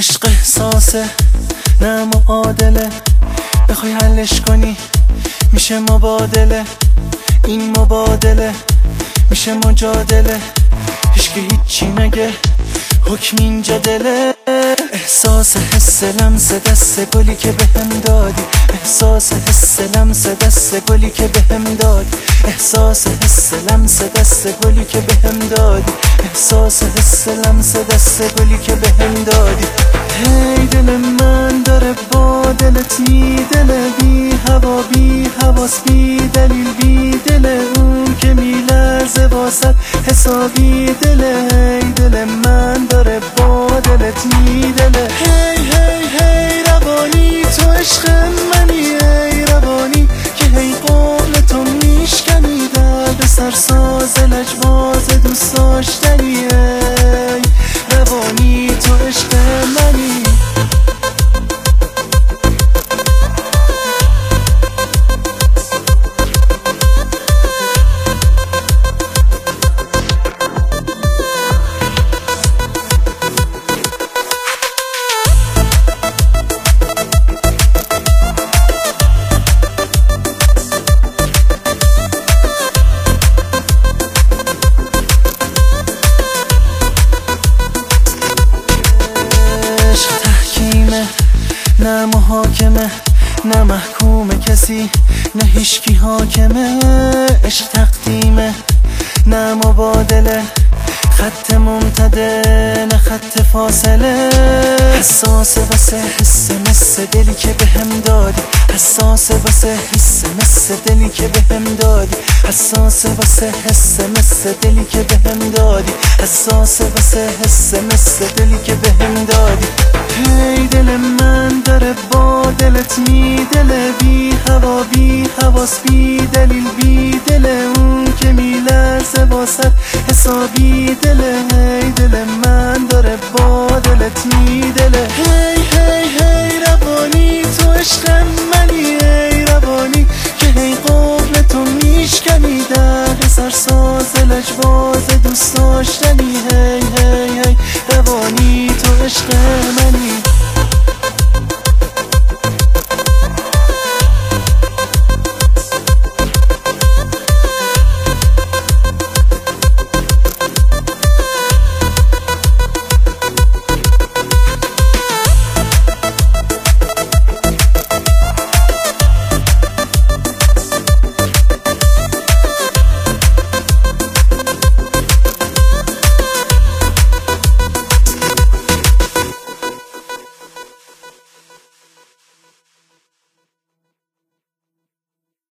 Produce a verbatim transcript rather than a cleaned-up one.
عشق احساسه نه معادله، بخوای حلش کنی میشه مبادله، این مبادله میشه مجادله، هیچکی هیچی نگه حکم اینجا دله. احساس حس لمس دست گلی که بهم دادی، احساس حس لمس دست گلی که بهم دادی، احساس حس لمس دست گلی که بهم دادی، احساس حس لمس دست گلی که بهم دادی. هی دل من داره با دلت میدله، بی هوا بی حواس بی دلیل بی دل اون که میلرزه واسد حسابی دله. هی دل من داره با دلت میدله، هی هی هی روانی تو عشق منی، ای روانی که هی قول تو میشکنی، درد سرساز لجباز دوست داشتنی، ای روانی تو عشق منی. نه محاکمه نه محکوم کسی، نه هیچکی حاکمه، عشق تقدیمه نه مبادله، خط ممتده نه خط فاصله. حساس واسه حس مس دلی که بهم دادی، حساس واسه حس مس دلی که بهم دادی، حساس واسه حس مس دلی که بهم دادی، حساس واسه حس مس دلی که بهم دادی. هی دل من داره با دلت میدله، بی هوا بی حواس بی دلیل بی دل اون که میلرزه واسد حسابی دله.